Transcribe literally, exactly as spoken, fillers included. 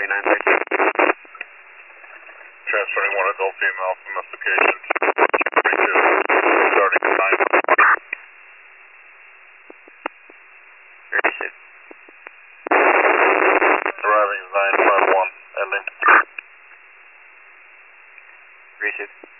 nine thirty. Transferring one adult female from investigation. Starting at nine. Receive. Arriving nine five one, ending. Receive.